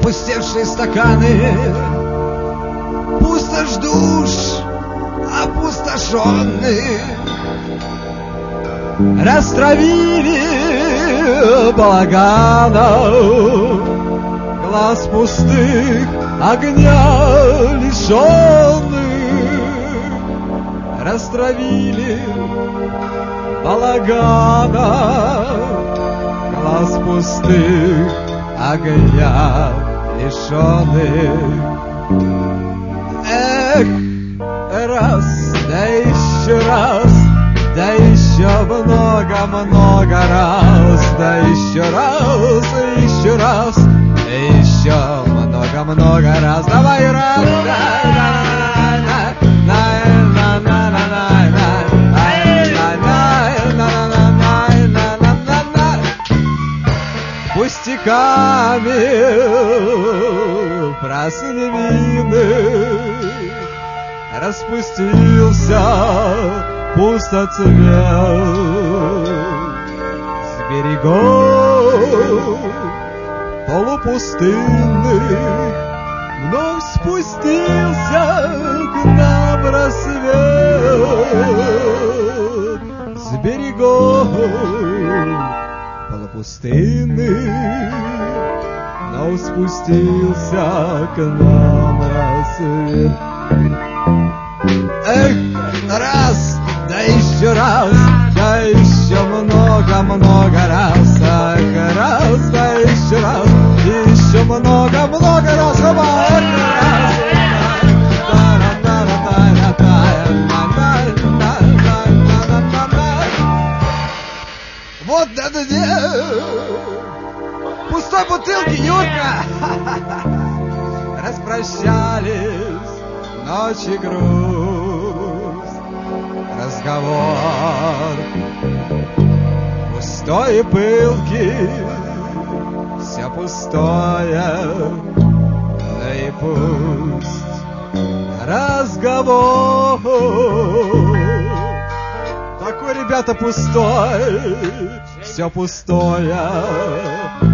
опустевшие стаканы, пустошь душ опустошенных, растравили балаганов, глаз пустых, огня лишенных, растравили балаганов, глаз пустых, огня лишенных. Эх, раз, да еще раз, да еще много-много раз, да еще раз, еще много-много раз. Давай раз, пустяками праздновины распустился пустоцвет с берегов полупустынных. Вновь спустился к нам рассвет с берегов полупустынных. Вновь спустился к нам рассвет. Эх, раз, да еще много-много раз. Эх, раз, да еще много-много раз. Вот это пустой бутылки, Юрка. Распрощались, ночи грусть, разговор пустой и пылкий, все пустое, да и пусть разговор такой, ребята, пустой, все пустое.